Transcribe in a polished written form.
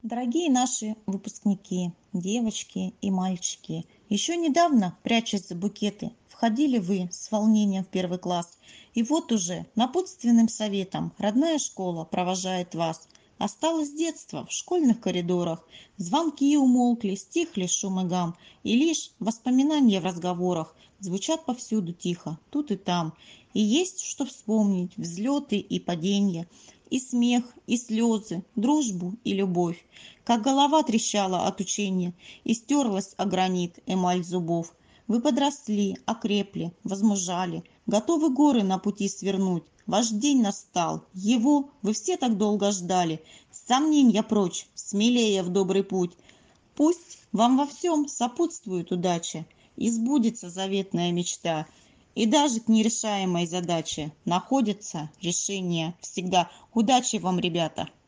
Дорогие наши выпускники, девочки и мальчики, еще недавно, прячась за букеты, входили вы с волнением в первый класс. И вот уже напутственным советом родная школа провожает вас. Осталось детство в школьных коридорах. Звонки умолкли, стихли шум и гам. И лишь воспоминания в разговорах звучат повсюду тихо, тут и там. И есть что вспомнить, взлеты и падения, и смех, и слезы, дружбу и любовь. Как голова трещала от учения, и стерлась о гранит эмаль зубов. Вы подросли, окрепли, возмужали, готовы горы на пути свернуть. Ваш день настал, его вы все так долго ждали. Сомненья прочь, смелее в добрый путь. Пусть вам во всем сопутствует удача, и сбудется заветная мечта. И даже к нерешаемой задаче находится решение всегда. Удачи вам, ребята!